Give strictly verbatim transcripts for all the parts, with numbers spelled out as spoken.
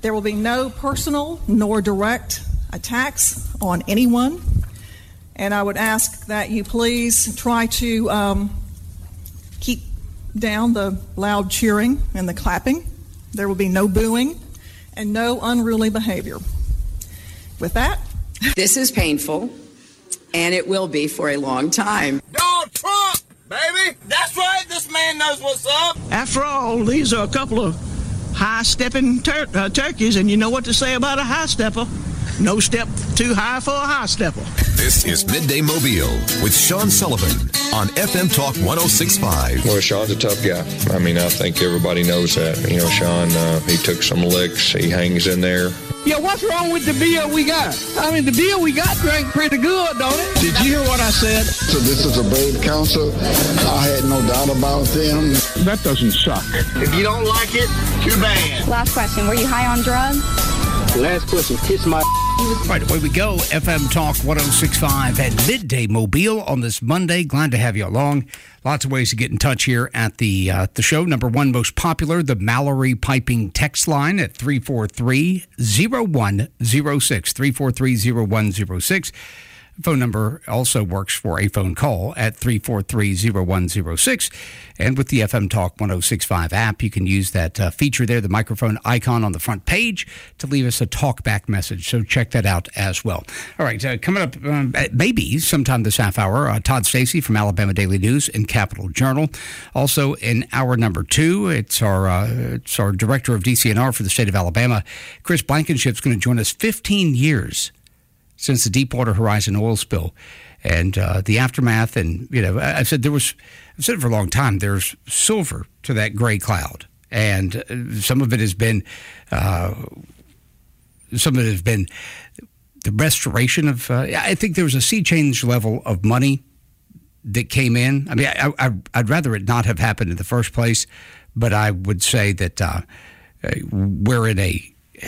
There will be no personal nor direct attacks on anyone. And I would ask that you please try to um, keep down the loud cheering and the clapping. There will be no booing and no unruly behavior. With that, this is painful, and it will be for a long time. Donald Trump, baby! That's right, this man knows what's up! After all, these are a couple of high-stepping tur- uh, turkeys, and you know what to say about a high-stepper. No step too high for a high-stepper. This is Midday Mobile with Sean Sullivan on F M Talk one oh six point five. Well, Sean's a tough guy. I mean, I think everybody knows that. You know, Sean, uh, he took some licks. He hangs in there. Yeah, what's wrong with the beer we got? I mean, the beer we got drank pretty good, don't it? Did you hear what I said? So this is a brave council. I had no doubt about them. That doesn't suck. If you don't like it, too bad. Last question. Were you high on drugs? Last question. Kiss my... All right, away we go. F M Talk one oh six point five at Midday Mobile on this Monday. Glad to have you along. Lots of ways to get in touch here at the uh, the show. Number one most popular, the Mallory Piping text line at three four three, zero one zero six, three four three, zero one zero six. Phone number also works for a phone call at three four three, zero one zero six. And with the F M Talk one oh six point five app, you can use that uh, feature there, the microphone icon on the front page, to leave us a talkback message. So check that out as well. All right, uh, coming up um, maybe sometime this half hour, uh, Todd Stacey from Alabama Daily News and Capital Journal. Also in hour number two, it's our uh, it's our director of D C N R for the state of Alabama, Chris Blankenship's going to join us. fifteen years since the Deepwater Horizon oil spill and uh, the aftermath. And, you know, I, I've said there was, I've said it for a long time, there's silver to that gray cloud. And uh, some of it has been, uh, some of it has been the restoration of, uh, I think there was a sea change level of money that came in. I mean, I, I, I'd rather it not have happened in the first place, but I would say that uh, we're in a,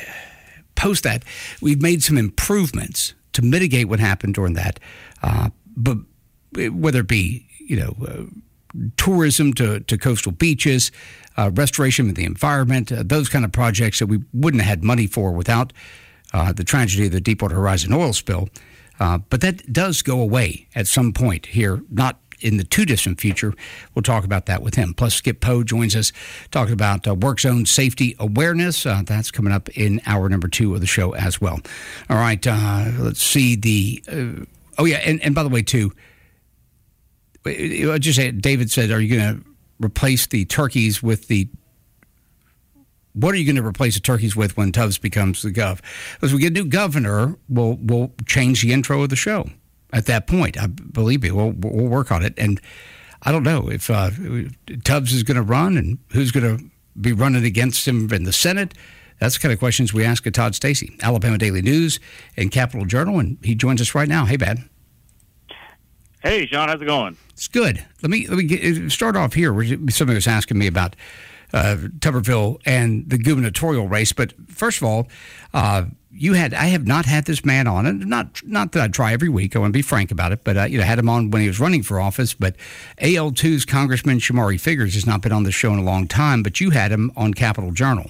post that, we've made some improvements to mitigate what happened during that. Uh, but whether it be, you know, uh, tourism to, to coastal beaches, uh, restoration of the environment, uh, those kind of projects that we wouldn't have had money for without uh, the tragedy of the Deepwater Horizon oil spill. Uh, but that does go away at some point here, not in the too distant future. We'll talk about that with him. Plus, Skip Poe joins us talking about uh, work zone safety awareness. Uh, that's coming up in hour number two of the show as well. All right, uh, let's see the. Uh, oh yeah, and, and by the way, too. I just said, David said, "Are you going to replace the turkeys with the?" What are you going to replace the turkeys with when Tubbs becomes the gov? As we get a new governor, we'll we'll change the intro of the show. At that point, I believe me, we'll, we'll work on it. And I don't know if uh, Tubbs is going to run and who's going to be running against him in the Senate. That's the kind of questions we ask of Todd Stacey, Alabama Daily News and Capital Journal, and he joins us right now. Hey, Bad. Hey, Sean, how's it going? It's good. Let me let me get, start off here. Somebody was asking me about uh, Tuberville and the gubernatorial race, but first of all, uh, You had I have not had this man on, and not not that I try every week. I want to be frank about it, but uh, you know, had him on when he was running for office. But A L two's Congressman Shamari Figurs has not been on the show in a long time, but you had him on Capital Journal.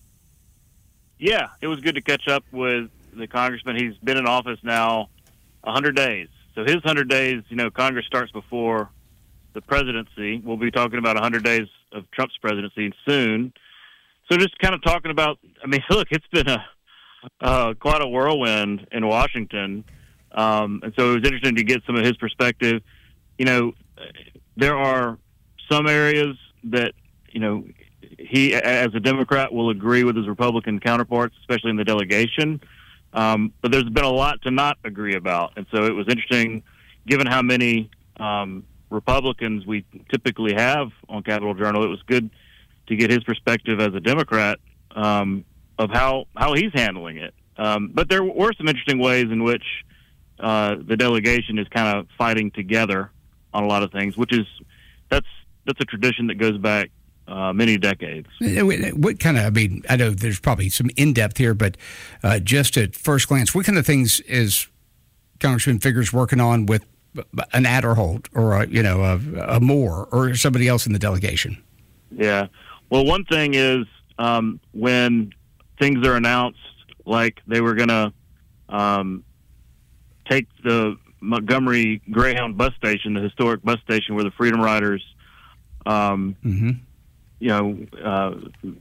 Yeah, it was good to catch up with the congressman. He's been in office now one hundred days. So his one hundred days, you know, Congress starts before the presidency. We'll be talking about one hundred days of Trump's presidency soon. So just kind of talking about, I mean, look, it's been a Uh, quite a whirlwind in Washington. Um, and so it was interesting to get some of his perspective. You know, there are some areas that, you know, he, as a Democrat, will agree with his Republican counterparts, especially in the delegation. Um, but there's been a lot to not agree about. And so it was interesting, given how many um, Republicans we typically have on Capital Journal, it was good to get his perspective as a Democrat um, of how, how he's handling it. Um, but there were some interesting ways in which uh, the delegation is kind of fighting together on a lot of things, which is that's that's a tradition that goes back uh, many decades. What kind of, I mean, I know there's probably some in-depth here, but uh, just at first glance, what kind of things is Congressman Figurs working on with an Adderholt or, a, you know, a, a Moore or somebody else in the delegation? Yeah. Well, one thing is um, when things are announced, like they were going to um, take the Montgomery Greyhound bus station, the historic bus station where the Freedom Riders, um, mm-hmm. you know, uh,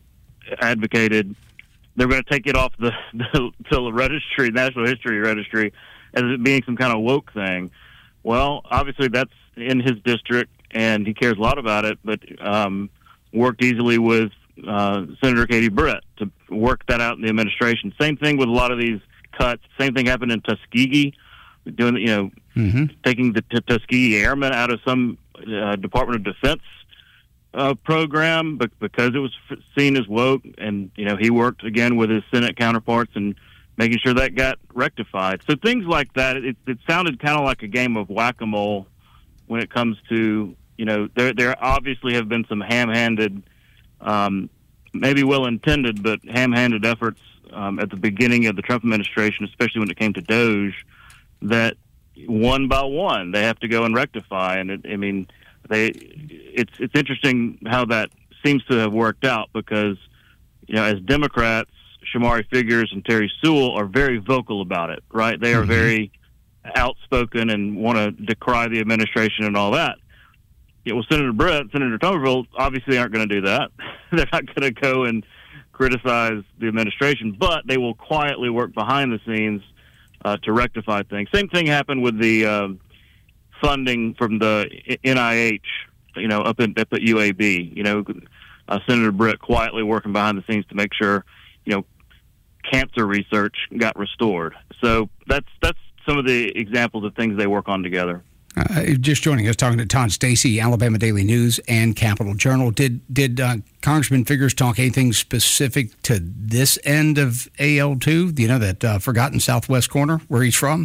advocated. They're going to take it off the, the, the registry, National History Registry, as it being some kind of woke thing. Well, obviously that's in his district, and he cares a lot about it, but um, worked easily with uh, Senator Katie Britt to work that out in the administration. Same thing with a lot of these cuts. Same thing happened in Tuskegee, doing you know mm-hmm. taking the t- Tuskegee Airmen out of some uh, Department of Defense uh, program, but because it was f- seen as woke, and you know he worked again with his Senate counterparts and making sure that got rectified. So things like that. It, it sounded kind of like a game of whack-a-mole when it comes to you know there there obviously have been some ham-handed. Um, maybe well-intended, but ham-handed efforts um, at the beginning of the Trump administration, especially when it came to Doge, that one by one they have to go and rectify. And it, I mean, they it's it's interesting how that seems to have worked out because, you know, as Democrats, Shamari Figures and Terry Sewell are very vocal about it, right? They are mm-hmm. very outspoken and want to decry the administration and all that. Yeah, well, Senator Britt, Senator Tuberville obviously aren't going to do that. They're not going to go and criticize the administration, but they will quietly work behind the scenes uh, to rectify things. Same thing happened with the uh, funding from the N I H, you know, up, in, up at U A B. You know, uh, Senator Britt quietly working behind the scenes to make sure, you know, cancer research got restored. So that's that's some of the examples of things they work on together. Uh, just joining us, talking to Todd Stacy, Alabama Daily News and Capital Journal. Did did uh, Congressman Figures talk anything specific to this end of A L two? Do you know that uh, forgotten southwest corner where he's from?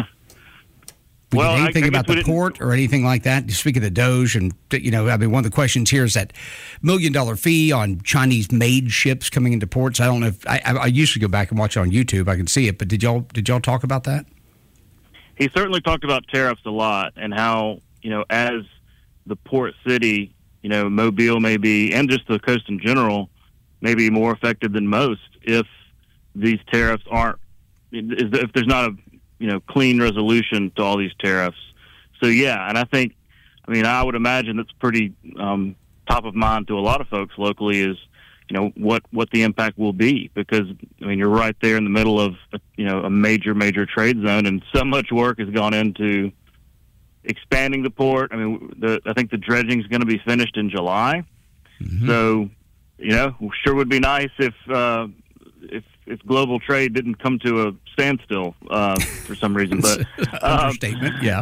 Well, anything I, I about the we port or anything like that? Speaking of Doge, and you know, I mean, one of the questions here is that million dollar fee on Chinese made ships coming into ports. I don't know if I, I, I usually go back and watch it on YouTube. I can see it, but did y'all did y'all talk about that? He certainly talked about tariffs a lot and how, you know, as the port city, you know, Mobile may be, and just the coast in general, may be more affected than most if these tariffs aren't, if there's not a, you know, clean resolution to all these tariffs. So, yeah, and I think, I mean, I would imagine that's pretty um, top of mind to a lot of folks locally is, you know, what, what the impact will be because, I mean, you're right there in the middle of, you know, a major, major trade zone and so much work has gone into expanding the port. I mean, the, I think the dredging is going to be finished in July. Mm-hmm. So, you know, sure would be nice if, uh, if, if global trade didn't come to a standstill uh, for some reason. But um, understatement, yeah.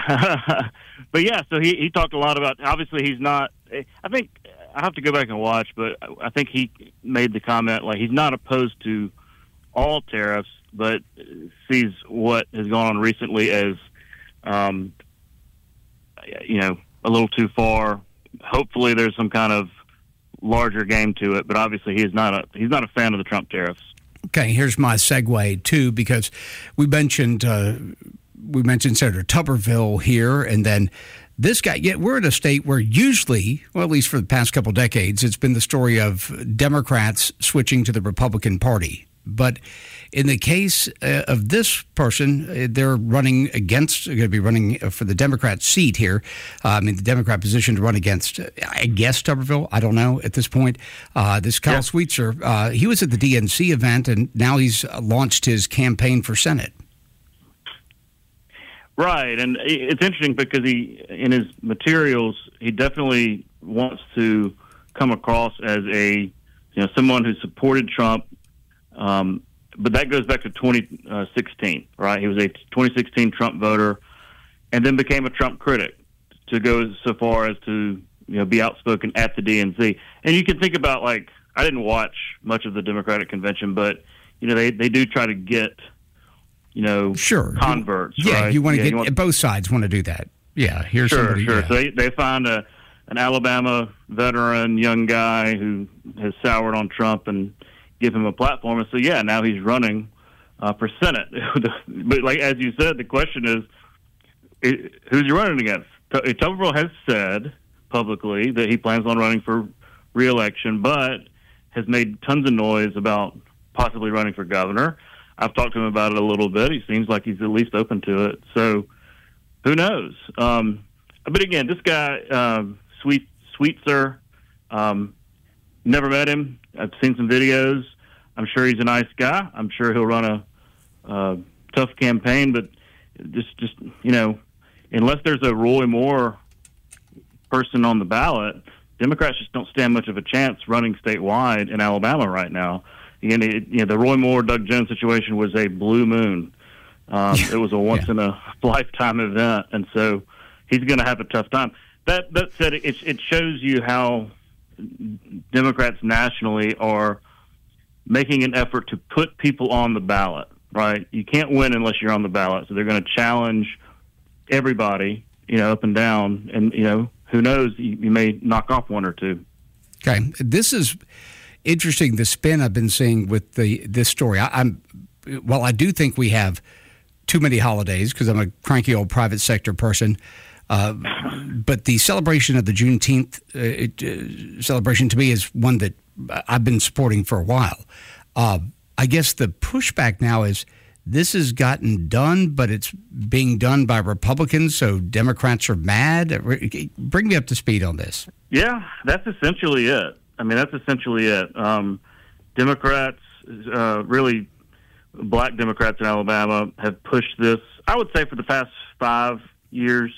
But, yeah, so he, he talked a lot about, obviously he's not, I think, I have to go back and watch, but I think he made the comment like he's not opposed to all tariffs, but sees what has gone on recently as, um, you know, a little too far. Hopefully, there's some kind of larger game to it, but obviously, he is not a he's not a fan of the Trump tariffs. Okay, here's my segue too, because we mentioned uh, we mentioned Senator Tuberville here, and then. This guy, yet we're in a state where usually, well, at least for the past couple of decades, it's been the story of Democrats switching to the Republican Party. But in the case uh, of this person, uh, they're running against, going to be running for the Democrat seat here. Uh, I mean, the Democrat position to run against, uh, I guess, Tuberville. I don't know at this point. Uh, this Kyle yeah. Sweetser, uh, he was at the D N C event, and now he's launched his campaign for Senate. Right, and it's interesting because he, in his materials, he definitely wants to come across as a, you know, someone who supported Trump. Um, but that goes back to twenty sixteen, right? He was a twenty sixteen Trump voter, and then became a Trump critic. To go so far as to, you know, be outspoken at the D N C, and you can think about like I didn't watch much of the Democratic convention, but you know they they do try to get. You know, sure. converts. Yeah, right? you want to yeah, get you want, both sides want to do that. Yeah, here's sure, somebody. Sure, yeah. So they, they find a an Alabama veteran, young guy who has soured on Trump and give him a platform. And so, yeah, now he's running uh, for Senate. But like as you said, the question is, who's he running against? Tuberville has said publicly that he plans on running for re-election, but has made tons of noise about possibly running for governor. I've talked to him about it a little bit. He seems like he's at least open to it. So who knows? Um, but again, this guy, um, Sweet Sweetser, um, never met him. I've seen some videos. I'm sure he's a nice guy. I'm sure he'll run a uh, tough campaign, but just, just you know, unless there's a Roy Moore person on the ballot, Democrats just don't stand much of a chance running statewide in Alabama right now. You know, it, you know the Roy Moore, Doug Jones situation was a blue moon. Um, it was a once yeah. in a lifetime event, and so he's going to have a tough time. That that said, it, it shows you how Democrats nationally are making an effort to put people on the ballot. Right? You can't win unless you're on the ballot, so they're going to challenge everybody, you know, up and down, and you know, who knows, you, you may knock off one or two. Okay, this is interesting. The spin I've been seeing with the this story. I, I'm well, I do think we have too many holidays because I'm a cranky old private sector person. Uh, but the celebration of the Juneteenth uh, it, uh, celebration to me is one that I've been supporting for a while. Uh, I guess the pushback now is this has gotten done, but it's being done by Republicans, so Democrats are mad. Bring me up to speed on this. Yeah, that's essentially it. I mean, that's essentially it. Um, Democrats, uh, really black Democrats in Alabama, have pushed this, I would say, for the past five years.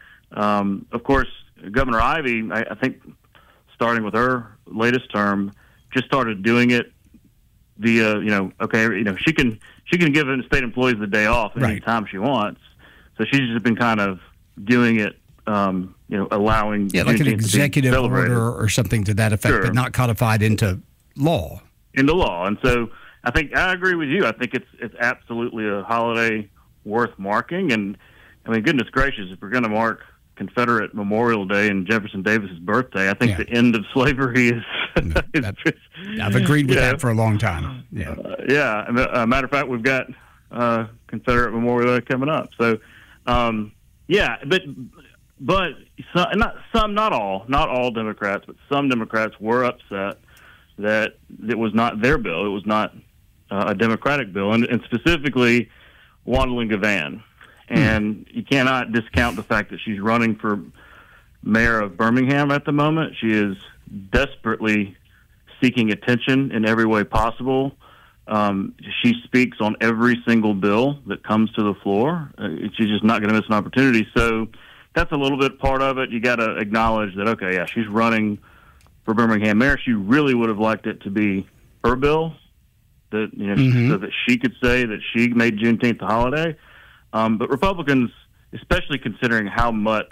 Um, of course, Governor Ivey, I, I think, starting with her latest term, just started doing it via, you know, okay, you know, she can she can give state employees the day off any time she wants. So she's just been kind of doing it, um, you know, allowing yeah, like an executive order or something to that effect, sure. but not codified into law. Into law, and so I think I agree with you. I think it's it's absolutely a holiday worth marking, and I mean, goodness gracious, if we're going to mark Confederate Memorial Day and Jefferson Davis's birthday, I think yeah. the end of slavery is. is I've agreed with yeah. that for a long time. Yeah, uh, yeah. As a matter of fact, we've got uh, Confederate Memorial Day coming up. So, um, yeah, but but some, not some, not all, not all Democrats, but some Democrats were upset that it was not their bill. It was not uh, a Democratic bill, and, and specifically Wandling Gavan. And you cannot discount the fact that she's running for mayor of Birmingham at the moment. She is desperately seeking attention in every way possible. Um, she speaks on every single bill that comes to the floor. Uh, she's just not going to miss an opportunity. So that's a little bit part of it. You got to acknowledge that, okay, yeah, she's running for Birmingham mayor. She really would have liked it to be her bill, that you know, mm-hmm. so that she could say that she made Juneteenth a holiday. Um, but Republicans, especially considering how much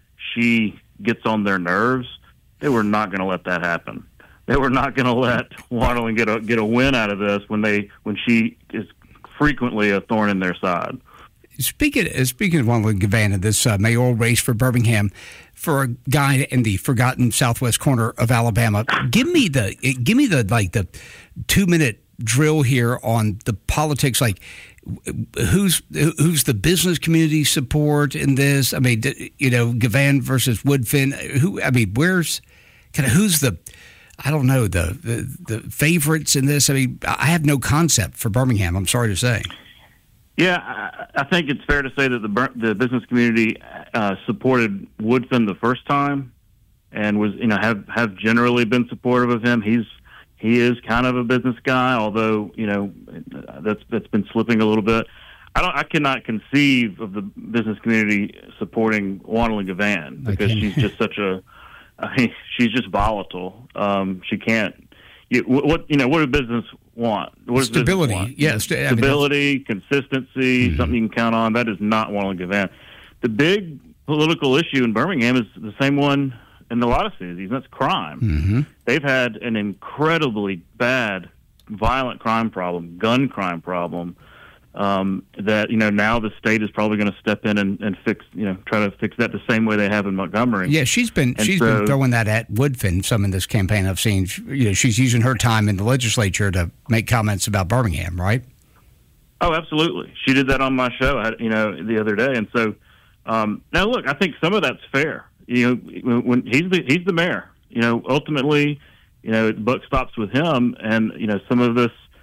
she gets on their nerves, they were not going to let that happen. They were not going to let Wandling get a get a win out of this when they when she is frequently a thorn in their side. Speaking speaking of Wandling Gavan and this uh, mayoral race for Birmingham, for a guy in the forgotten southwest corner of Alabama, give me the give me the like the two minute drill here on the politics, like. Who's who's the business community support in this? I mean, you know, Gavan versus Woodfin. Who? I mean, where's kind of who's the? I don't know the, the the favorites in this. I mean, I have no concept for Birmingham. I'm sorry to say. Yeah, I, I think it's fair to say that the the business community uh, supported Woodfin the first time, and was you know have have generally been supportive of him. He's He is kind of a business guy, although you know that's that's been slipping a little bit. I don't. I cannot conceive of the business community supporting Wandling Gavan because she's just such a. I mean, she's just volatile. Um, she can't. You, what you know? What does business want? What does Stability. Business want? Yes. Stability, I mean, consistency, mm-hmm. something you can count on. That is not Wandling Gavan. The big political issue in Birmingham is the same one in a lot of cities, and that's crime. Mm-hmm. They've had an incredibly bad, violent crime problem, gun crime problem, um, that, you know, now the state is probably going to step in and, and fix, you know, try to fix that the same way they have in Montgomery. Yeah, she's been and she's so, been throwing that at Woodfin some in this campaign I've seen. You know, she's using her time in the legislature to make comments about Birmingham, right? Oh, absolutely. She did that on my show, you know, the other day. And so, um, now look, I think some of that's fair. You know, when he's the he's the mayor. You know, ultimately, you know, the buck stops with him, and you know, some of this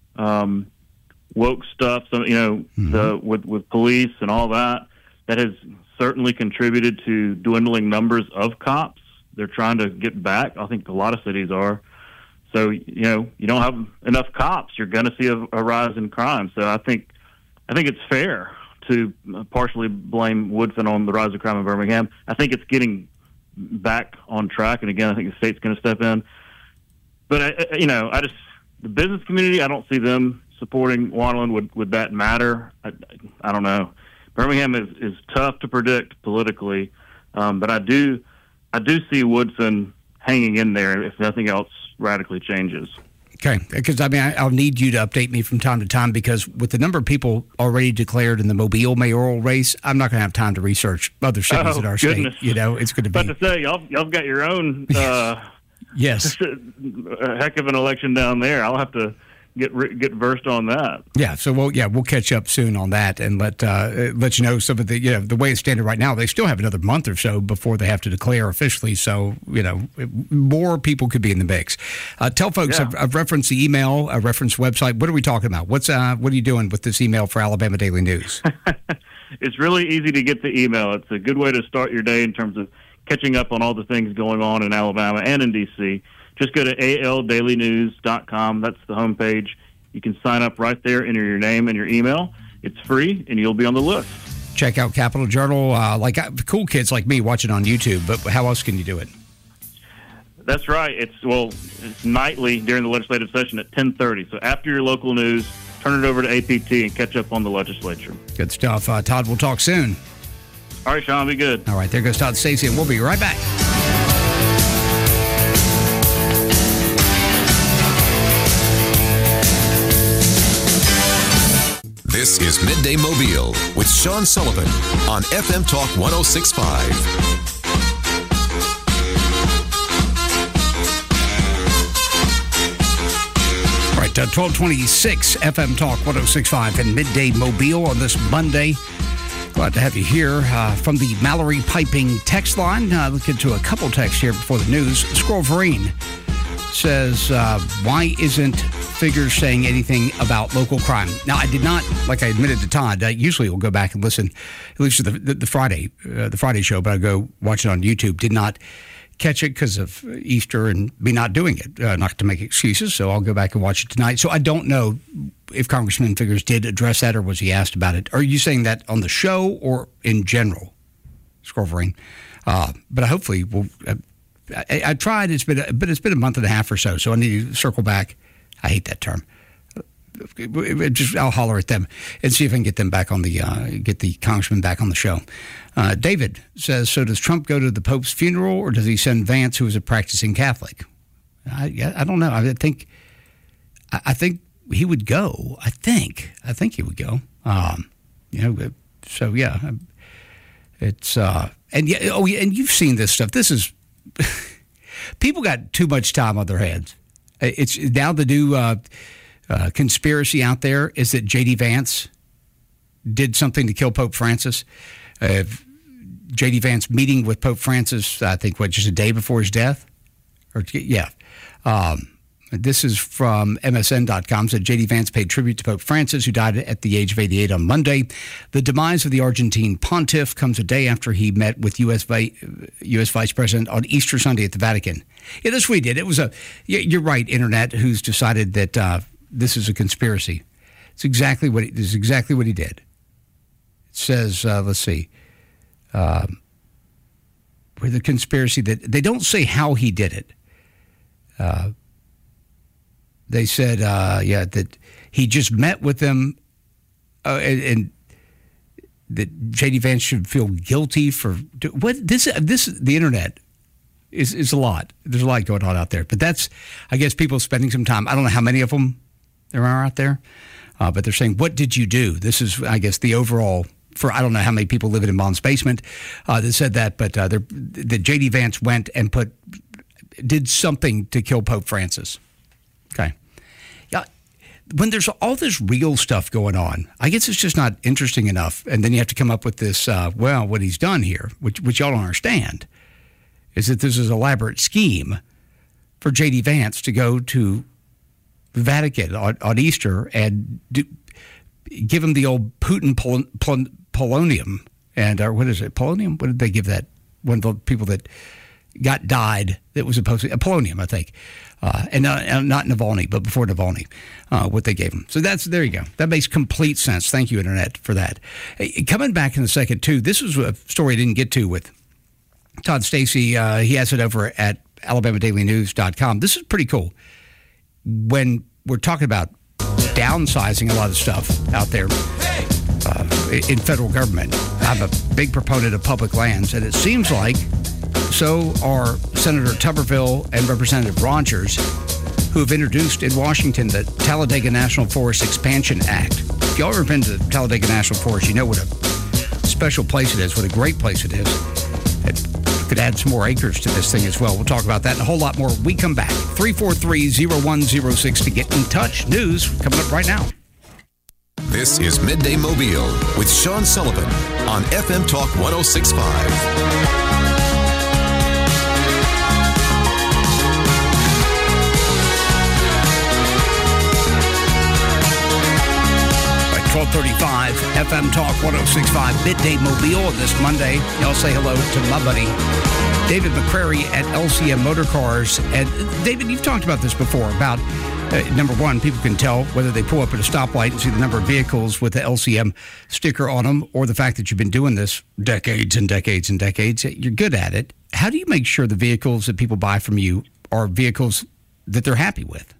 um, woke stuff, so, you know, mm-hmm. the, with, with police and all that, that has certainly contributed to dwindling numbers of cops. They're trying to get back. I think a lot of cities are. So, you know, you don't have enough cops, you're going to see a, a rise in crime. So I think I think it's fair to partially blame Woodson on the rise of crime in Birmingham. I think it's getting back on track, and again, I think the state's going to step in. But, I, you know, I just, the business community, I don't see them supporting Waterland. Would, would that matter? I, I don't know. Birmingham is, is tough to predict politically, um, but I do, I do see Woodson hanging in there if nothing else radically changes. Okay, because I mean, I, I'll need you to update me from time to time, because with the number of people already declared in the Mobile mayoral race, I'm not going to have time to research other cities oh, in our goodness. state. You know, it's going to be. About to say, y'all, y'all got your own. Uh, yes. A heck of an election down there. I'll have to get get versed on that. Yeah, so we'll yeah we'll catch up soon on that and let uh, let you know some of the you know the way it's standing right now. They still have another month or so before they have to declare officially. So you know more people could be in the mix. Uh, tell folks yeah. I've, I've referenced the email, a reference website. What are we talking about? What's uh what are you doing with this email for Alabama Daily News? It's really easy to get the email. It's a good way to start your day in terms of catching up on all the things going on in Alabama and in D C. Just go to A L daily news dot com. That's the homepage. You can sign up right there, enter your name and your email. It's free, and you'll be on the list. Check out Capital Journal. Uh, like uh, cool kids like me watch it on YouTube, but how else can you do it? That's right. It's well, it's nightly during the legislative session at ten thirty. So after your local news, turn it over to A P T and catch up on the legislature. Good stuff. Uh, Todd, we'll talk soon. All right, Sean, be good. All right, there goes Todd Stacy, and we'll be right back. This is Midday Mobile with Sean Sullivan on F M Talk one oh six point five. All right, uh, twelve twenty-six F M Talk one oh six point five and Midday Mobile on this Monday. Glad to have you here uh, from the Mallory Piping text line. Uh, look into a couple texts here before the news. Squirrel Vereen says, uh, why isn't Figures saying anything about local crime? Now, I did not, like I admitted to Todd, I usually will go back and listen, at least to the, the, the Friday uh, the Friday show, but I go watch it on YouTube. Did not catch it because of Easter and me not doing it, uh, not to make excuses, so I'll go back and watch it tonight. So I don't know if Congressman Figures did address that or was he asked about it. Are you saying that on the show or in general, Scorvering? Uh, but hopefully we'll... Uh, I, I tried, it's been, a, but it's been a month and a half or so, so I need to circle back. I hate that term. Just I'll holler at them and see if I can get them back on the uh, get the congressman back on the show. Uh, David says, so does Trump go to the Pope's funeral or does he send Vance, who is a practicing Catholic? I I don't know. I think I think he would go. I think I think he would go. Um, you know. So yeah, it's uh, and yeah. Oh, yeah, and you've seen this stuff. This is. People got too much time on their hands. It's now the new uh, uh, conspiracy out there is that J D Vance did something to kill Pope Francis. Uh, J D Vance meeting with Pope Francis, I think, what, just a day before his death? Or yeah. Um, this is from M S N dot com. Said J D Vance paid tribute to Pope Francis, who died at the age of eighty-eight on Monday. The demise of the Argentine pontiff comes a day after he met with U S U S Vice President on Easter Sunday at the Vatican. Yeah, that's what he did. It was a. You're right, Internet, who's decided that uh, this is a conspiracy. It's exactly what he, this is exactly what he did. It says, uh, let's see, um, where the conspiracy that they don't say how he did it. Uh, They said, uh, yeah, that he just met with them uh, and, and that J D Vance should feel guilty for what this, this, the internet is, is a lot. There's a lot going on out there, but that's, I guess, people spending some time. I don't know how many of them there are out there, uh, but they're saying, what did you do? This is, I guess, the overall for, I don't know how many people live in Mom's basement uh, that said that, but uh, that J D Vance went and put, did something to kill Pope Francis. Okay. Yeah. When there's all this real stuff going on, I guess it's just not interesting enough. And then you have to come up with this, uh, well, what he's done here, which, which y'all don't understand, is that this is an elaborate scheme for J D Vance to go to Vatican on, on Easter and do, give them the old Putin pol, pol, polonium and or what is it polonium? What did they give that? One of the people that got died that was supposed to polonium, I think, uh, and uh, not Navalny, but before Navalny, uh, what they gave him. So that's there you go. That makes complete sense. Thank you, Internet, for that. Hey, coming back in a second too. This was a story I didn't get to with Todd Stacey. Uh, he has it over at Alabama Daily News dot com. This is pretty cool. When we're talking about downsizing a lot of stuff out there uh, in federal government, I'm a big proponent of public lands, and it seems like so are Senator Tuberville and Representative Rogers, who have introduced in Washington the Talladega National Forest Expansion Act. If y'all ever been to the Talladega National Forest, you know what a special place it is, what a great place it is. It could add some more acres to this thing as well. We'll talk about that and a whole lot more when we come back. three four three, zero one zero six to get in touch. News coming up right now. This is Midday Mobile with Sean Sullivan on F M Talk one oh six point five. twelve thirty-five F M Talk one oh six point five Midday Mobile this Monday. Y'all say hello to my buddy David McCrary at L C M Motor Cars. And David, you've talked about this before about uh, number one, people can tell whether they pull up at a stoplight and see the number of vehicles with the L C M sticker on them, or the fact that you've been doing this decades and decades and decades. You're good at it. How do you make sure the vehicles that people buy from you are vehicles that they're happy with?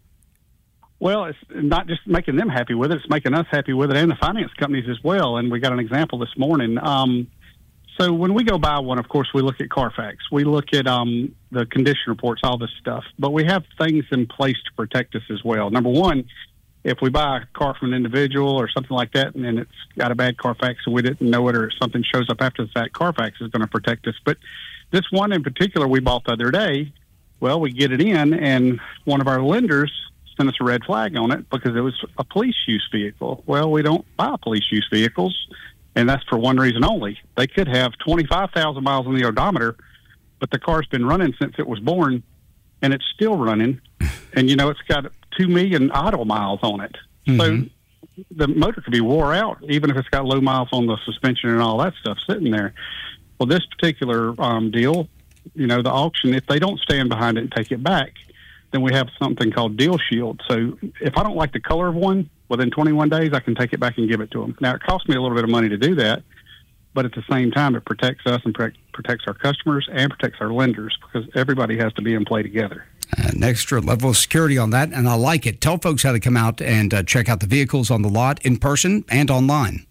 Well, it's not just making them happy with it, it's making us happy with it, and the finance companies as well. And we got an example this morning. Um, so when we go buy one, of course, we look at Carfax. We look at um, the condition reports, all this stuff. But we have things in place to protect us as well. Number one, if we buy a car from an individual or something like that, and then it's got a bad Carfax and we didn't know it, or something shows up after the fact, Carfax is going to protect us. But this one in particular we bought the other day, well, we get it in, and one of our lenders sent us a red flag on it because it was a police use vehicle. Well, we don't buy police use vehicles, and that's for one reason only. They could have twenty-five thousand miles on the odometer, but the car's been running since it was born, and it's still running. And, you know, it's got two million idle miles on it. Mm-hmm. So the motor could be wore out, even if it's got low miles on the suspension and all that stuff sitting there. Well, this particular um, deal, you know, the auction, if they don't stand behind it and take it back, then we have something called Deal Shield. So if I don't like the color of one, within twenty-one days, I can take it back and give it to them. Now, it costs me a little bit of money to do that, but at the same time, it protects us and protects our customers and protects our lenders, because everybody has to be in play together. An extra level of security on that, and I like it. Tell folks how to come out and uh, check out the vehicles on the lot in person and online.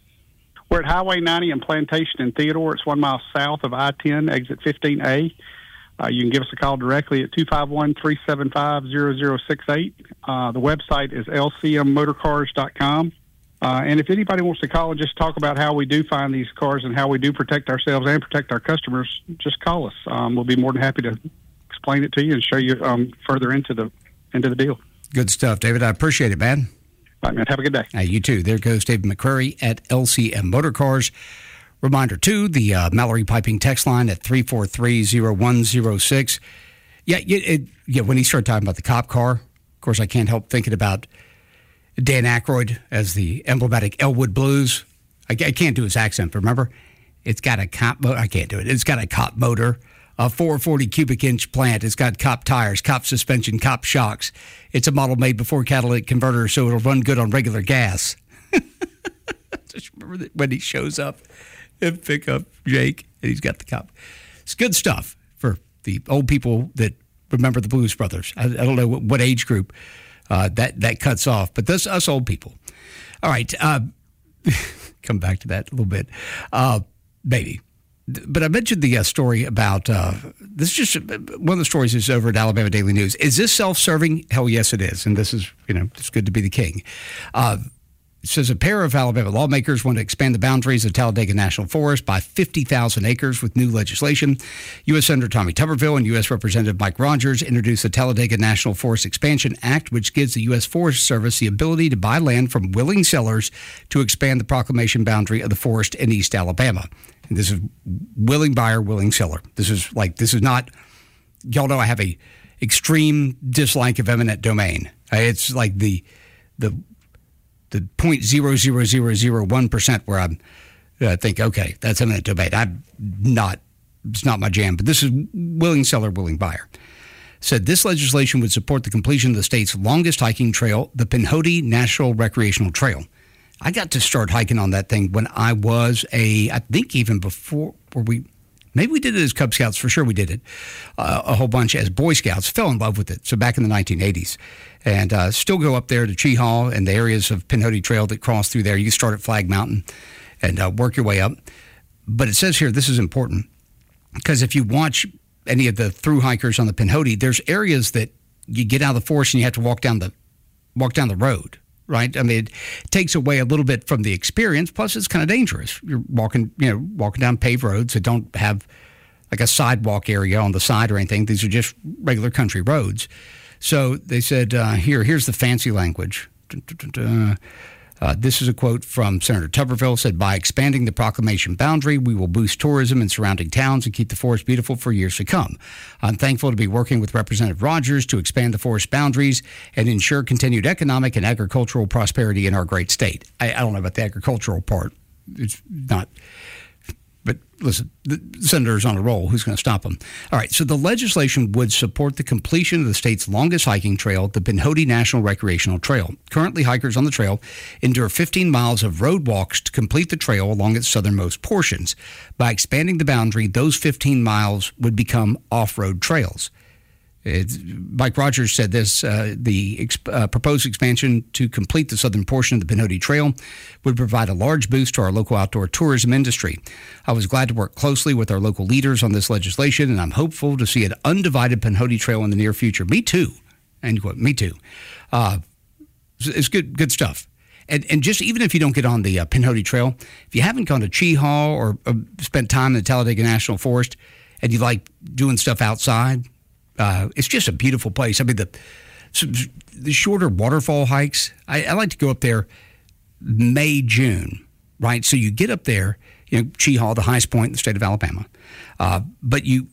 We're at Highway ninety in Plantation and Theodore. It's one mile south of I ten, exit fifteen A. Uh, you can give us a call directly at two five one, three seven five, zero zero six eight. Uh, the website is L C M motor cars dot com. Uh, and if anybody wants to call and just talk about how we do find these cars and how we do protect ourselves and protect our customers, just call us. Um, we'll be more than happy to explain it to you and show you um, further into the into the deal. Good stuff, David. I appreciate it, man. All right, man. Have a good day. Uh, you too. There goes David McCrary at L C M Motor Cars. Reminder, too, the uh, Mallory Piping text line at three four three, zero one zero six. Yeah, it, it, yeah, when he started talking about the cop car, of course, I can't help thinking about Dan Aykroyd as the emblematic Elwood Blues. I, I can't do his accent, but remember? It's got a cop motor. I can't do it. It's got a cop motor, a four hundred forty cubic inch plant. It's got cop tires, cop suspension, cop shocks. It's a model made before catalytic converter, so it'll run good on regular gas. Just remember that when he shows up and pick up Jake, and he's got the cop. It's good stuff for the old people that remember the Blues Brothers. I, I don't know what, what age group uh, that, that cuts off, but that's us old people. All right, uh, come back to that a little bit. Uh, maybe. But I mentioned the uh, story about, uh, this is just one of the stories is over at Alabama Daily News. Is this self-serving? Hell yes, it is. And this is, you know, it's good to be the king. Uh, It says a pair of Alabama lawmakers want to expand the boundaries of Talladega National Forest by fifty thousand acres with new legislation. U S Senator Tommy Tuberville and U S Representative Mike Rogers introduced the Talladega National Forest Expansion Act, which gives the U S Forest Service the ability to buy land from willing sellers to expand the proclamation boundary of the forest in East Alabama. And this is willing buyer, willing seller. This is like, this is not, y'all know I have a extreme dislike of eminent domain. Uh, it's like the the the point zero zero zero zero one percent where I'm I think, okay, that's eminent domain. I'm not, it's not my jam. But this is willing seller, willing buyer. Said this legislation would support the completion of the state's longest hiking trail, the Pinhoti National Recreational Trail. I got to start hiking on that thing when I was a, I think even before, were we, maybe we did it as Cub Scouts. For sure we did it uh, a whole bunch as Boy Scouts. Fell in love with it. So back in the nineteen eighties. And uh, still go up there to Cheehaw and the areas of Pinhoti Trail that cross through there. You start at Flag Mountain and uh, work your way up. But it says here, this is important, because if you watch any of the through hikers on the Pinhoti, there's areas that you get out of the forest and you have to walk down the walk down the road, right? I mean, it takes away a little bit from the experience. Plus, it's kind of dangerous. You're walking, you know, walking down paved roads that don't have like a sidewalk area on the side or anything. These are just regular country roads. So they said, uh, here, here's the fancy language. Uh, this is a quote from Senator Tuberville, said, by expanding the proclamation boundary, we will boost tourism in surrounding towns and keep the forest beautiful for years to come. I'm thankful to be working with Representative Rogers to expand the forest boundaries and ensure continued economic and agricultural prosperity in our great state. I, I don't know about the agricultural part. It's not... But listen, the senator's on a roll. Who's going to stop him? All right, so the legislation would support the completion of the state's longest hiking trail, the Pinhoti National Recreational Trail. Currently, hikers on the trail endure fifteen miles of road walks to complete the trail along its southernmost portions. By expanding the boundary, those fifteen miles would become off-road trails. It's, Mike Rogers said this, uh, the ex, uh, proposed expansion to complete the southern portion of the Pinhoti Trail would provide a large boost to our local outdoor tourism industry. I was glad to work closely with our local leaders on this legislation, and I'm hopeful to see an undivided Pinhoti Trail in the near future. Me too. End quote. Me too. Uh, it's good, good stuff. And, and just even if you don't get on the uh, Pinhoti Trail, if you haven't gone to Cheehaw or uh, spent time in the Talladega National Forest and you like doing stuff outside, Uh, it's just a beautiful place. I mean, the the shorter waterfall hikes, I, I like to go up there May, June, right? So you get up there, you know, Cheehaw, the highest point in the state of Alabama. Uh, but you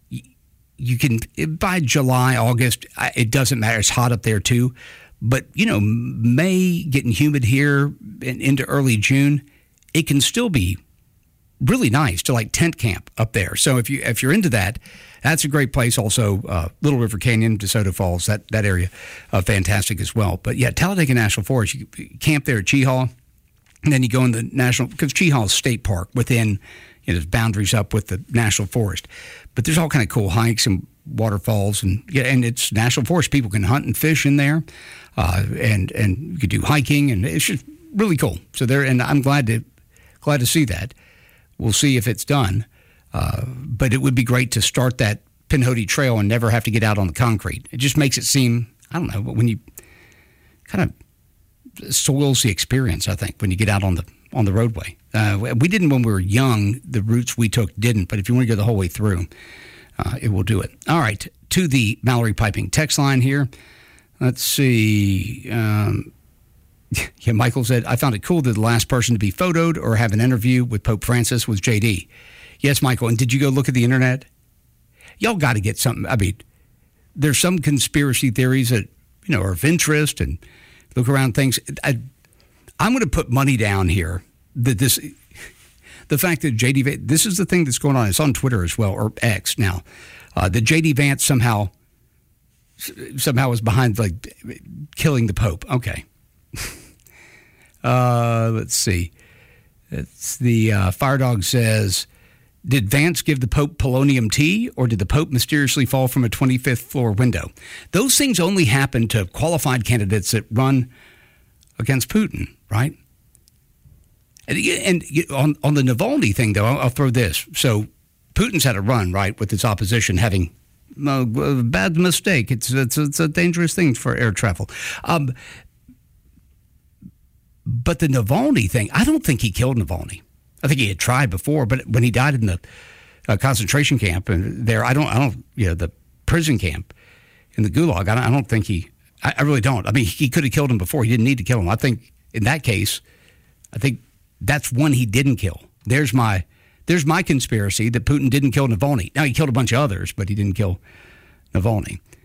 you can, by July, August, it doesn't matter. It's hot up there too. But, you know, May, getting humid here and into early June, it can still be really nice to like tent camp up there. So if you if you're into that, that's a great place. Also, uh, Little River Canyon, DeSoto Falls, that that area, uh, fantastic as well. But yeah, Talladega National Forest, you camp there at Cheehaw, and then you go in the national, because Cheehaw is state park within, you know, there's boundaries up with the national forest. But there's all kind of cool hikes and waterfalls, and yeah, and it's national forest. People can hunt and fish in there, uh, and and you can do hiking, and it's just really cool. So there, and I'm glad to glad to see that. We'll see if it's done. Uh, but it would be great to start that Pinhoti Trail and never have to get out on the concrete. It just makes it seem, I don't know, but when you kind of soils the experience, I think, when you get out on the on the roadway. Uh, we didn't when we were young. The routes we took didn't. But if you want to go the whole way through, uh, it will do it. All right, to the Mallory Piping text line here. Let's see. Um, yeah, Michael said, I found it cool that the last person to be photoed or have an interview with Pope Francis was J D. Yes, Michael, and did you go look at the internet? Y'all got to get something. I mean, there's some conspiracy theories that, you know, are of interest, and look around things. I, I'm going to put money down here that this, the fact that J D, this is the thing that's going on. It's on Twitter as well, or X now, uh, that J D Vance somehow, somehow was behind, like, killing the Pope. Okay. uh, let's see. It's the uh, Fire Dog says, did Vance give the Pope polonium tea, or did the Pope mysteriously fall from a twenty-fifth floor window? Those things only happen to qualified candidates that run against Putin, right? And, and on, on the Navalny thing, though, I'll, I'll throw this. So Putin's had a run, right, with his opposition having uh, a bad mistake. It's, it's, it's a dangerous thing for air travel. Um, but the Navalny thing, I don't think he killed Navalny. I think he had tried before, but when he died in the uh, concentration camp and there, I don't, I don't, you know, the prison camp in the Gulag, I don't, I don't think he, I, I really don't. I mean, he could have killed him before. He didn't need to kill him. I think in that case, I think that's one he didn't kill. There's my, there's my conspiracy that Putin didn't kill Navalny. Now, he killed a bunch of others, but he didn't kill Navalny.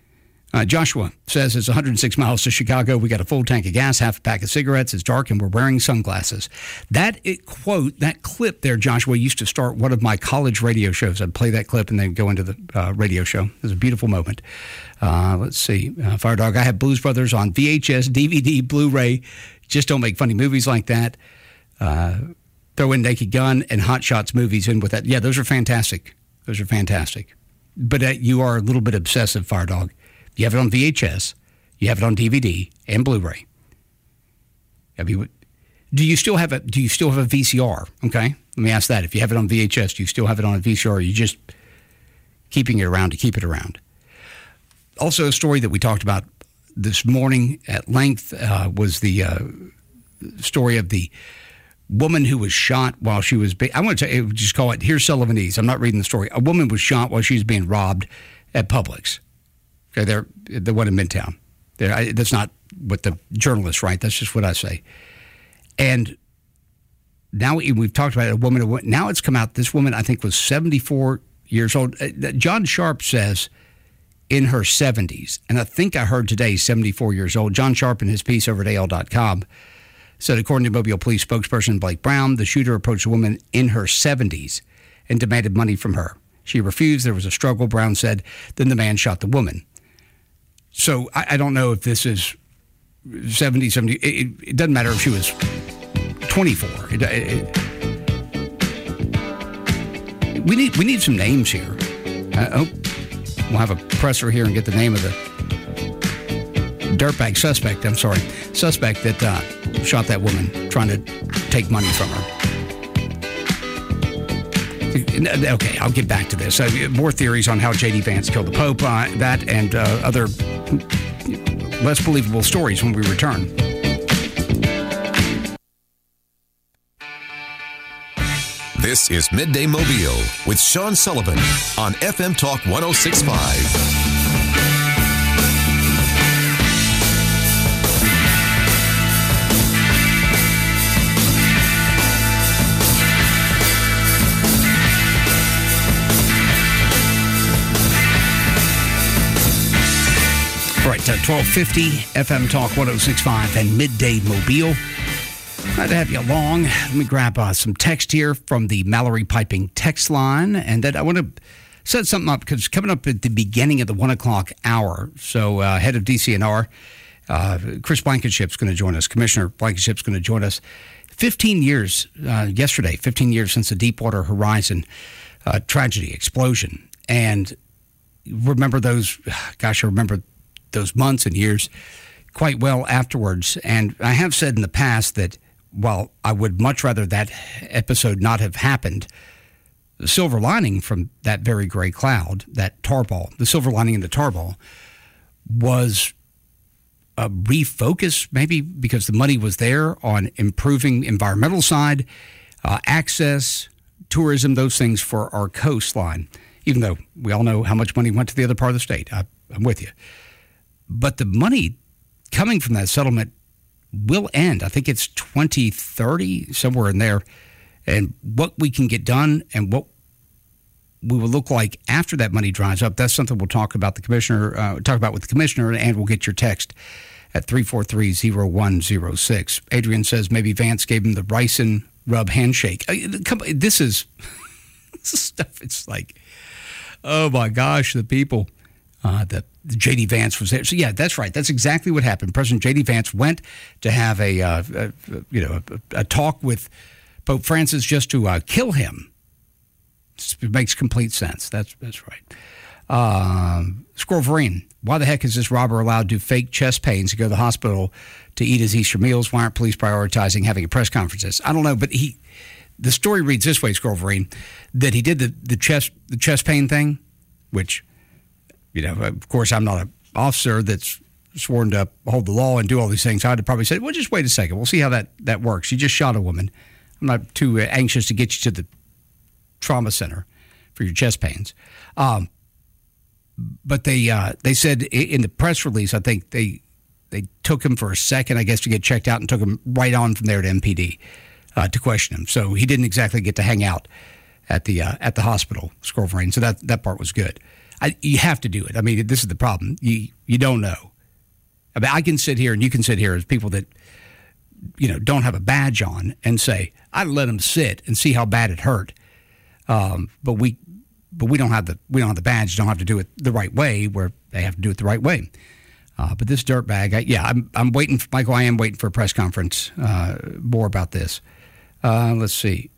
Uh, Joshua says it's one hundred six miles to Chicago. We got a full tank of gas, half a pack of cigarettes. It's dark, and we're wearing sunglasses. That it, quote, that clip there, Joshua, used to start one of my college radio shows. I'd play that clip and then go into the uh, radio show. It was a beautiful moment. Uh, let's see. Uh, Fire Dog, I have Blues Brothers on V H S, D V D, Blu-ray. Just don't make funny movies like that. Uh, throw in Naked Gun and Hot Shots movies in with that. Yeah, those are fantastic. Those are fantastic. But uh, you are a little bit obsessive, Fire Dog. You have it on V H S, you have it on D V D and Blu-ray. Have you, do you still have a Do you still have a V C R? Okay, let me ask that. If you have it on V H S, do you still have it on a V C R? Or are you just keeping it around to keep it around? Also, a story that we talked about this morning at length uh, was the uh, story of the woman who was shot while she was. Be- I want to just call it. Here's Sullivanese. I'm not reading the story. A woman was shot while she was being robbed at Publix. Okay, they're the one in Midtown. They're, I, that's not what the journalists write. That's just what I say. And now we, we've talked about it, a woman. Now it's come out. This woman, I think, was seventy-four years old. John Sharp says in her seventies, and I think I heard today seventy-four years old. John Sharp, in his piece over at A L dot com, said, according to Mobile Police spokesperson Blake Brown, the shooter approached a woman in her seventies and demanded money from her. She refused. There was a struggle, Brown said. Then the man shot the woman. So I, I don't know if this is seventy, seventy. It, it doesn't matter if she was twenty-four. It, it, we need we need some names here. Uh, oh, we'll have a presser here and get the name of the dirtbag suspect. I'm sorry, suspect that uh, shot that woman trying to take money from her. Okay, I'll get back to this. Uh, more theories on how J D. Vance killed the Pope, uh, that and uh, other less believable stories when we return. This is Midday Mobile with Sean Sullivan on F M Talk one oh six point five. All right, uh, twelve fifty F M Talk one oh six point five and Midday Mobile. Glad to have you along. Let me grab uh, some text here from the Mallory Piping text line. And then I want to set something up because coming up at the beginning of the one o'clock hour. So uh, head of D C N R, uh, Chris Blankenship's going to join us. Commissioner Blankenship's going to join us. fifteen years, uh, yesterday, fifteen years since the Deepwater Horizon uh, tragedy, explosion. And remember those, gosh, I remember those months and years quite well afterwards. And I have said in the past that while I would much rather that episode not have happened, the silver lining from that very gray cloud, that tarball, the silver lining in the tarball, was a refocus, maybe because the money was there on improving environmental side, uh, access, tourism, those things for our coastline, even though we all know how much money went to the other part of the state. I, I'm with you. But the money coming from that settlement will end. I think it's twenty thirty, somewhere in there. And what we can get done and what we will look like after that money dries up, that's something we'll talk about the commissioner, uh, talk about with the commissioner, and we'll get your text at three four three, zero one zero six. Adrian says maybe Vance gave him the rice and rub handshake. This is, this is stuff, it's like, oh my gosh, the people. Uh, the, the J D. Vance was there. So, yeah, that's right. That's exactly what happened. President J D. Vance went to have a, uh, a you know, a, a talk with Pope Francis just to uh, kill him. It makes complete sense. That's that's right. Um, Squirrel Vereen, why the heck is this robber allowed to do fake chest pains to go to the hospital to eat his Easter meals? Why aren't police prioritizing having a press conferences? I don't know, but he. The story reads this way, Squirrel Vereen, that he did the, the chest the chest pain thing, which. You know, of course, I'm not an officer that's sworn to hold the law and do all these things. I'd have probably said, well, just wait a second. We'll see how that, that works. You just shot a woman. I'm not too anxious to get you to the trauma center for your chest pains. Um, but they uh, they said in the press release, I think they they took him for a second, I guess, to get checked out and took him right on from there to M P D uh, to question him. So he didn't exactly get to hang out at the uh, at the hospital, Squirrel Vereen. So that, that part was good. I, you have to do it. I mean, this is the problem. You you don't know. I mean, I can sit here and you can sit here as people that, you know, don't have a badge on and say, I'd let them sit and see how bad it hurt. Um, but we but we don't have the we don't have the badge. Don't have to do it the right way where they have to do it the right way. Uh, but this dirtbag, I, yeah, I'm I'm waiting, for, Michael. I am waiting for a press conference uh, more about this. Uh, let's see.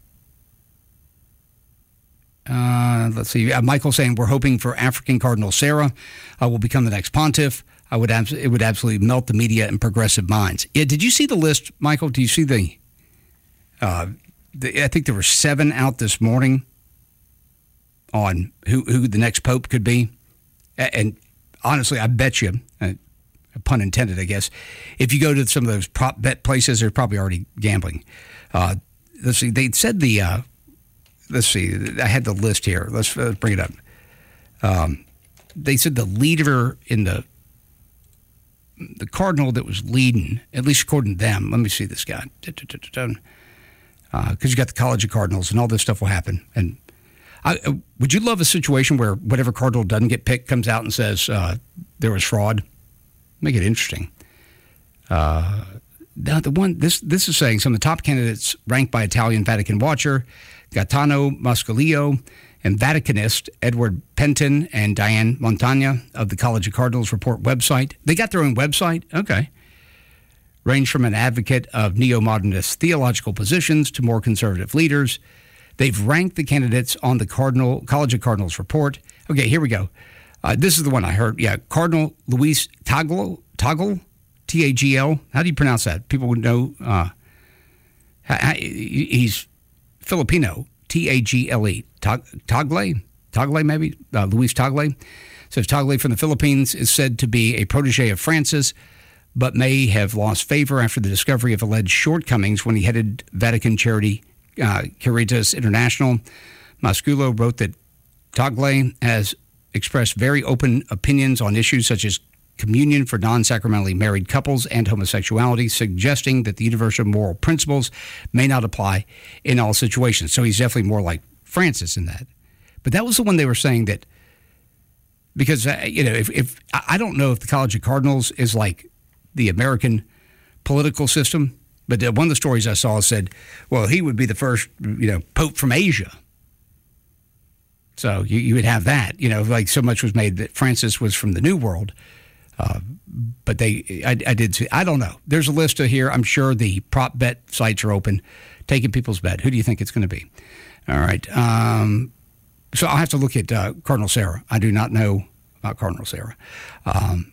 Uh, let's see. Uh, Michael saying we're hoping for African Cardinal Sarah uh, will become the next pontiff. I would abs- it would absolutely melt the media and progressive minds. Yeah, did you see the list, Michael? Do you see the? Uh, the I think there were seven out this morning on who who the next pope could be, and honestly, I bet you. Uh, pun intended, I guess. If you go to some of those prop bet places, they're probably already gambling. Uh, let's see. They said the. Uh, let's see. I had the list here. Let's, let's bring it up. Um, they said the leader in the the cardinal that was leading, at least according to them. Let me see this guy. Because uh, you got the College of Cardinals and all this stuff will happen. And I, uh, would you love a situation where whatever cardinal doesn't get picked comes out and says uh, there was fraud? Make it interesting. Uh, now the one this this is saying some of the top candidates ranked by Italian Vatican watcher Gaetano Moscolio and Vaticanist Edward Penton and Diane Montagna of the College of Cardinals report website. They got their own website? Okay. Range from an advocate of neo-modernist theological positions to more conservative leaders. They've ranked the candidates on the Cardinal College of Cardinals report. Okay, here we go. Uh, this is the one I heard. Yeah, Cardinal Luis Tagle, Tagle, T A G L. How do you pronounce that? People would know. Uh, he's Filipino, T A G L E. Tagle? Tagle, maybe? Uh, Luis Tagle. Says Tagle from the Philippines is said to be a protege of Francis, but may have lost favor after the discovery of alleged shortcomings when he headed Vatican charity uh, Caritas International. Masculo wrote that Tagle has expressed very open opinions on issues such as communion for non-sacramentally married couples and homosexuality, suggesting that the universal moral principles may not apply in all situations. So he's definitely more like Francis in that. But that was the one they were saying that, because, uh, you know, if, if I don't know if the College of Cardinals is like the American political system, but one of the stories I saw said, well, he would be the first, you know, pope from Asia. So you, you would have that, you know, like so much was made that Francis was from the New World. Uh, but they, I, I did see, I don't know. There's a list of here. I'm sure the prop bet sites are open, taking people's bet. Who do you think it's going to be? All right. Um, so I'll have to look at uh, Cardinal Sarah. I do not know about Cardinal Sarah. Um,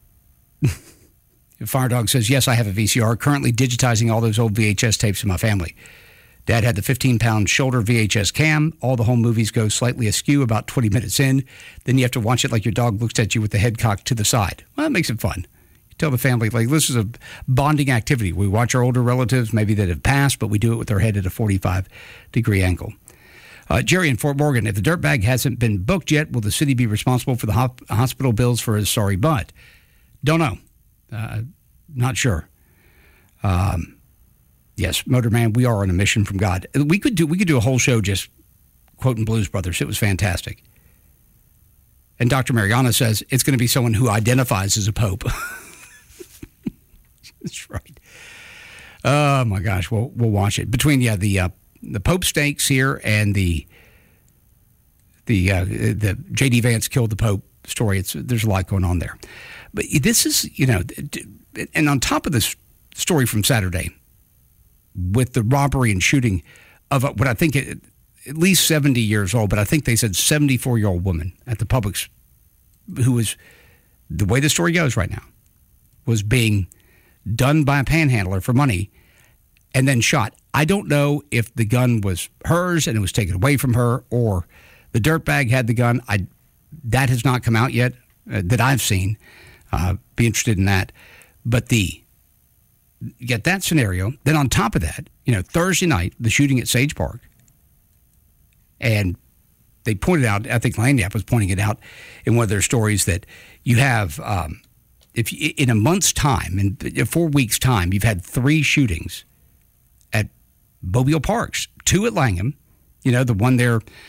Fire Dog says, yes, I have a V C R. Currently digitizing all those old V H S tapes in my family. Dad had the fifteen-pound shoulder V H S cam. All the home movies go slightly askew about twenty minutes in. Then you have to watch it like your dog looks at you with the head cocked to the side. Well, that makes it fun. You tell the family, like, this is a bonding activity. We watch our older relatives, maybe that have passed, but we do it with our head at a forty-five degree angle. Uh, Jerry in Fort Morgan, if the dirtbag hasn't been booked yet, will the city be responsible for the ho- hospital bills for his sorry butt? Don't know. Uh, not sure. Um... Yes, Motorman, we are on a mission from God. We could do we could do a whole show just quoting Blues Brothers. It was fantastic. And Doctor Mariana says it's going to be someone who identifies as a pope. That's right. Oh my gosh, we'll we'll watch it between yeah the uh, the Pope stakes here and the the uh, the J D Vance killed the Pope story. It's there's a lot going on there, but this is you know, and on top of this story from Saturday, with the robbery and shooting of what I think it, at least seventy years old, but I think they said seventy-four-year-old woman at the Publix who was, the way the story goes right now, was being done by a panhandler for money and then shot. I don't know if the gun was hers and it was taken away from her or the dirtbag had the gun. I That has not come out yet uh, that I've seen. Uh, be interested in that. But the You get that scenario. Then on top of that, you know, Thursday night, the shooting at Sage Park. And they pointed out, I think Lanyap was pointing it out in one of their stories, that you have, um, if you, in a month's time, in four weeks' time, you've had three shootings at Mobile Parks. Two at Langham, you know, the one there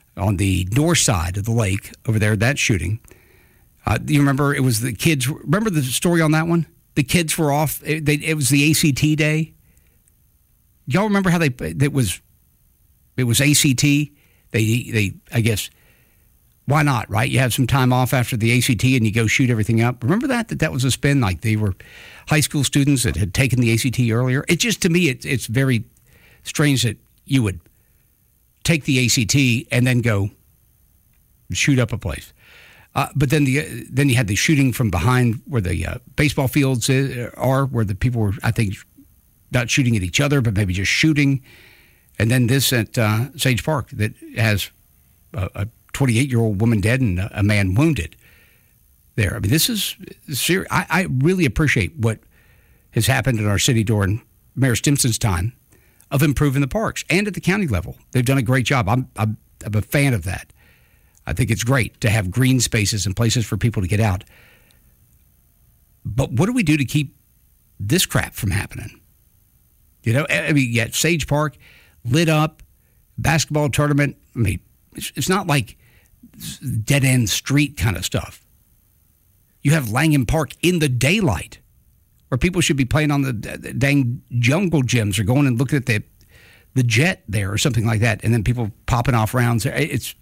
on the north side of the lake over there, that shooting. Uh, do you remember it was the kids? Remember the story on that one? The kids were off. It, they, it was the A C T day. Y'all remember how they? It was. It was A C T. They they I guess. Why not? Right? You have some time off after the A C T and you go shoot everything up. Remember that? That that was a spin. Like they were high school students that had taken the A C T earlier. It just, to me, it, it's very strange that you would take the A C T and then go shoot up a place. Uh, but then the uh, then you had the shooting from behind where the uh, baseball fields are, where the people were, I think, not shooting at each other, but maybe just shooting. And then this at uh, Sage Park that has a, a twenty-eight-year-old woman dead and a, a man wounded there. I mean, this is serious. I, I really appreciate what has happened in our city during Mayor Stimson's time of improving the parks, and at the county level. They've done a great job. I'm, I'm, I'm a fan of that. I think it's great to have green spaces and places for people to get out. But what do we do to keep this crap from happening? You know, I mean, yeah, Sage Park lit up, basketball tournament. I mean, it's, it's not like dead-end street kind of stuff. You have Langham Park in the daylight, where people should be playing on the, the dang jungle gyms or going and looking at the the jet there or something like that, and then people popping off rounds. It's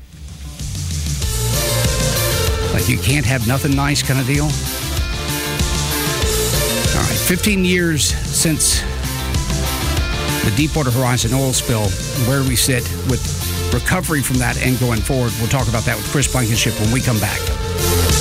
like you can't have nothing nice kind of deal. All right, fifteen years since the Deepwater Horizon oil spill, where we sit with recovery from that and going forward. We'll talk about that with Chris Blankenship when we come back.